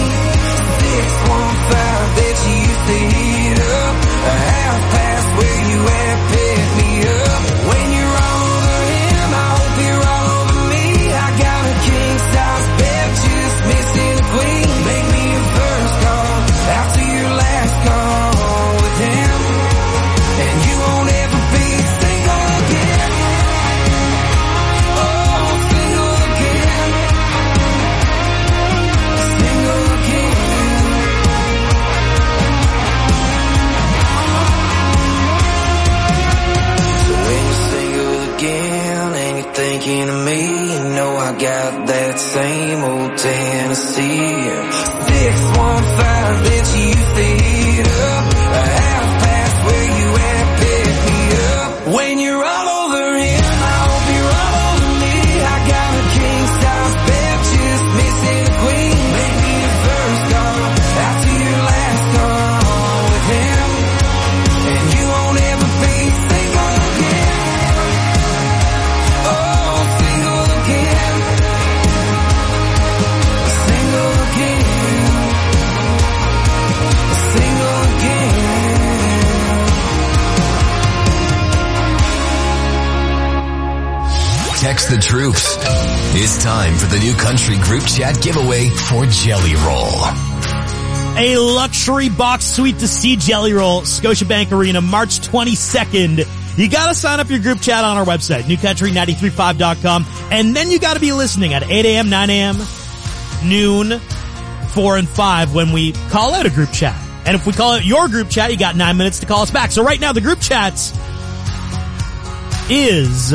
615 that you used to heat up, a half past where you at, pick me up. When you're all over him, I text the troops. It's time for the New Country Group Chat giveaway for Jelly Roll. A luxury box suite to see Jelly Roll, Scotiabank Arena, March 22nd. You gotta sign up your group chat on our website, newcountry935.com, and then you gotta be listening at 8 a.m., 9 a.m., noon, 4 and 5 when we call out a group chat. And if we call out your group chat, you got 9 minutes to call us back. So right now, the group chats is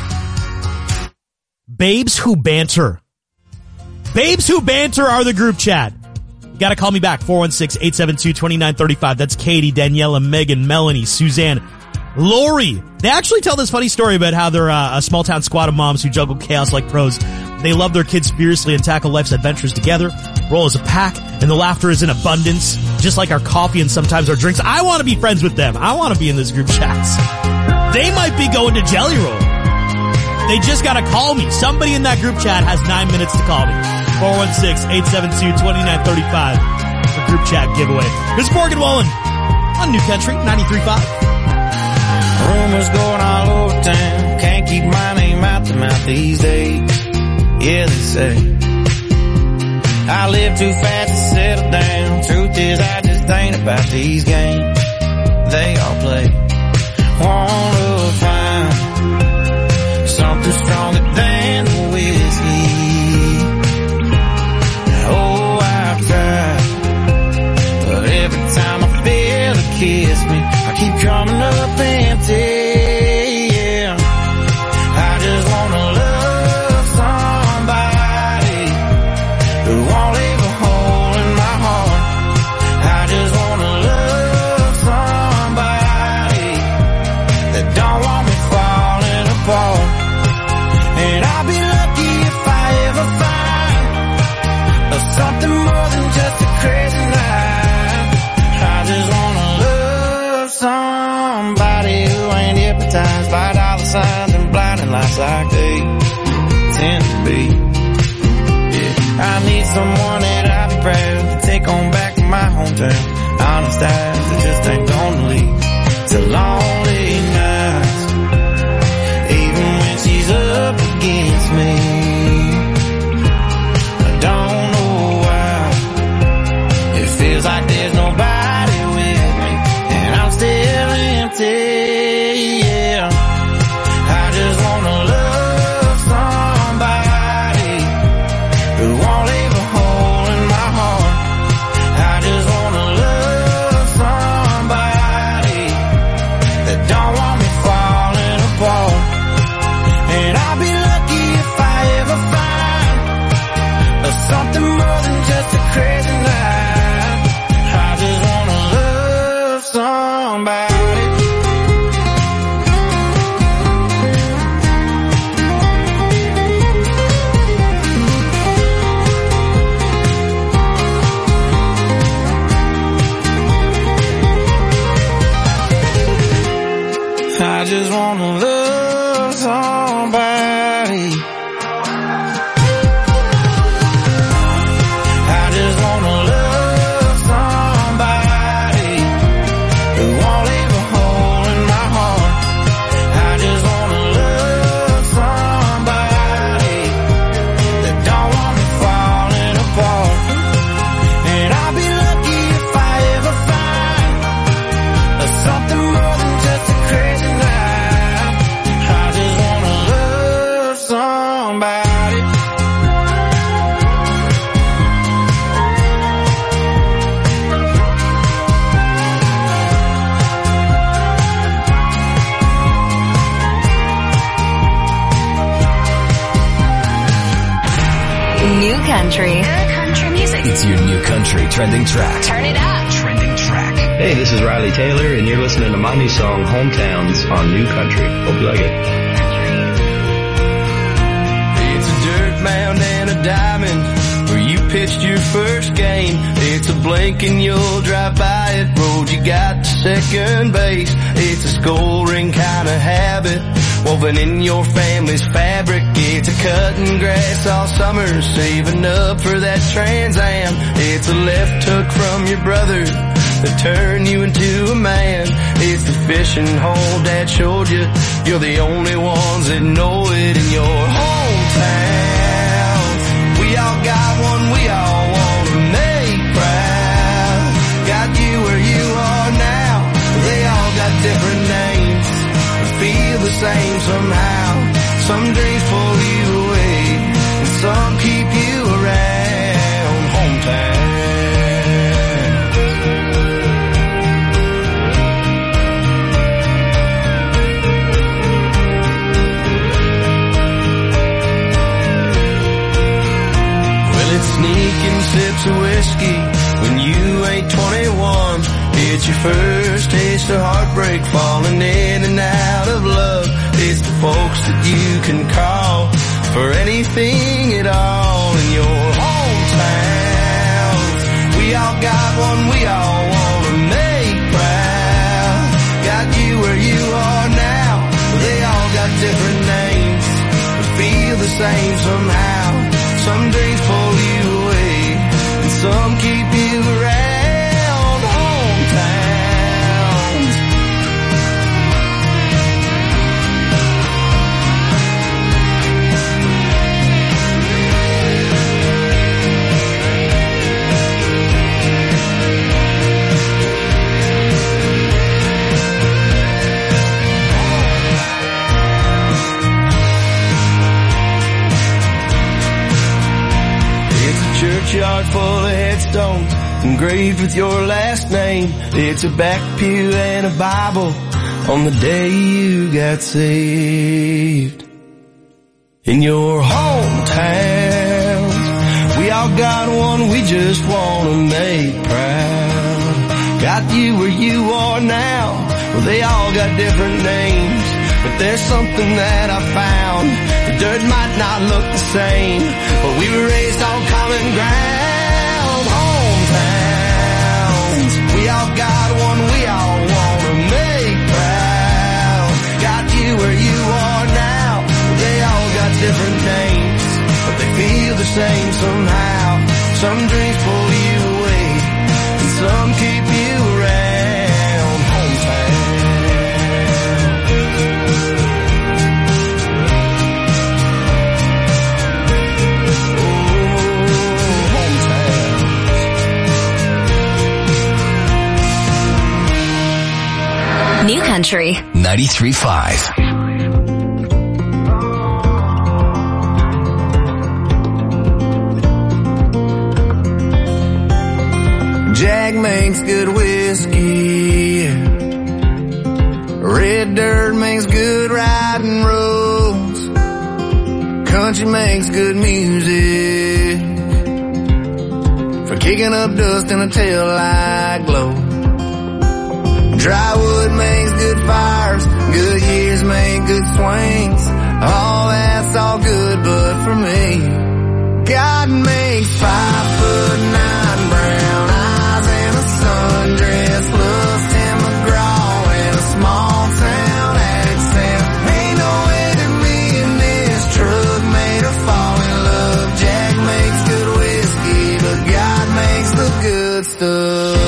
Babes Who Banter. Babes Who Banter are the group chat. You gotta call me back, 416-872-2935. That's Katie, Daniela, Megan, Melanie, Suzanne, Lori. They actually tell this funny story about how they're a small town squad of moms who juggle chaos like pros. They love their kids fiercely and tackle life's adventures together, roll as a pack, and the laughter is in abundance, just like our coffee and sometimes our drinks. I want to be friends with them. I want to be in this group chats. They might be going to Jelly Roll. They just gotta call me. Somebody in that group chat has 9 minutes to call me. 416-872-2935 for group chat giveaway. This is Morgan Wallen on New Country 93.5. Rumors going all over town. Can't keep my name out the mouth these days. Yeah, they say I live too fast to settle down. Truth is, I just ain't about these games they all play. Wanna find something stronger than the whiskey. Oh, I've tried, but every time I feel a kiss me, I keep coming up empty. Yeah, I just wanna love somebody who won't leave a hole in my heart. I just wanna love somebody that don't want me falling apart. And I'll be lucky if I ever find something more than just a crazy night. I just wanna love somebody who ain't hypnotized by dollar signs and blinding lights like they tend to be. Yeah, I need someone that I'll be proud to take on back to my hometown. Honest eyes that just ain't gonna lead to lonely nights. Even when she's up against me, I don't know why. It feels like there's nobody with me, and I'm still empty. Yeah, I just wanna love somebody who won't leave a hole in my heart. I just wanna love somebody that don't want me falling apart. And I'll be lucky if I ever find something more than just a crazy night. I just wanna love somebody. I just wanna love somebody. I just wanna love somebody who won't leave a hole in my heart. I just wanna love somebody that don't want me falling apart. And I'll be lucky if I ever find something more than just a crazy night. I just wanna love somebody. New Country. Good country music. It's your New Country trending track. Turn it up. Trending track. Hey, this is Riley Taylor, and you're listening to my new song, Hometowns, on New Country. Hope you like it. It's a dirt mound and a diamond where you pitched your first game. It's a blink and you'll drive by it. Road you got to second base. It's a scoring kind of habit woven in your family's fabric. It's a cutting grass all summer, saving up for that Trans Am. It's a left hook from your brother that turn you into a man. It's the fishing hole Dad showed you. You're the only ones that know it in your hometown. We all got one we all want to make proud. Got you where you are now. They all got different names, but feel the same somehow. Some dreams pull you away, and some keep you around. Hometown. Sneaking sips of whiskey when you ain't 21. It's your first taste of heartbreak, falling in and out of love. It's the folks that you can call for anything at all in your hometown. We all got one we all want to make proud. Got you where you are now. They all got different names, but feel the same somehow. Some dreams pull you away, and some keep you around. Hometowns. Churchyard full of headstones engraved with your last name. It's a back pew and a Bible on the day you got saved. In your hometowns, we all got one we just want to make proud. Got you where you are now. Well, they all got different names, but there's something that I found. The dirt might not look the same, but we were raised on common ground. Hometowns, we all got one we all want to make proud. Got you where you are now. They all got different names, but they feel the same somehow. Some dreams pull you away, and some keep you around. Hometown. New Country 93.5. Jack makes good whiskey. Red dirt makes good riding roads. Country makes good music for kicking up dust in a taillight glow. Dry wood makes good fires, good years make good swings. All that's all good, but for me, God makes 5'9" brown eyes and a sundress, plus Tim McGraw and a small town accent. Ain't no way that me and this truck made her fall in love. Jack makes good whiskey, but God makes the good stuff.